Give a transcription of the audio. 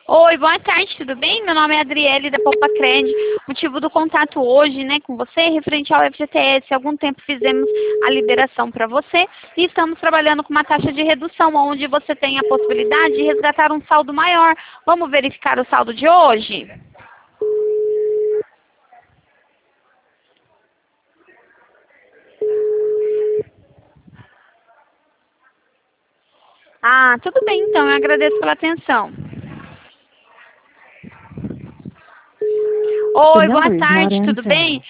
Oi, boa tarde, tudo bem? Meu nome é Adriele, da Poupacred. O motivo do contato hoje, né, com você, é referente ao FGTS. Há algum tempo fizemos a liberação para você e estamos trabalhando com uma taxa de redução, onde você tem a possibilidade de resgatar um saldo maior. Vamos verificar o saldo de hoje? Ah, tudo bem, então, eu agradeço pela atenção. The Oi, boa number is not tarde, tudo answering. bem?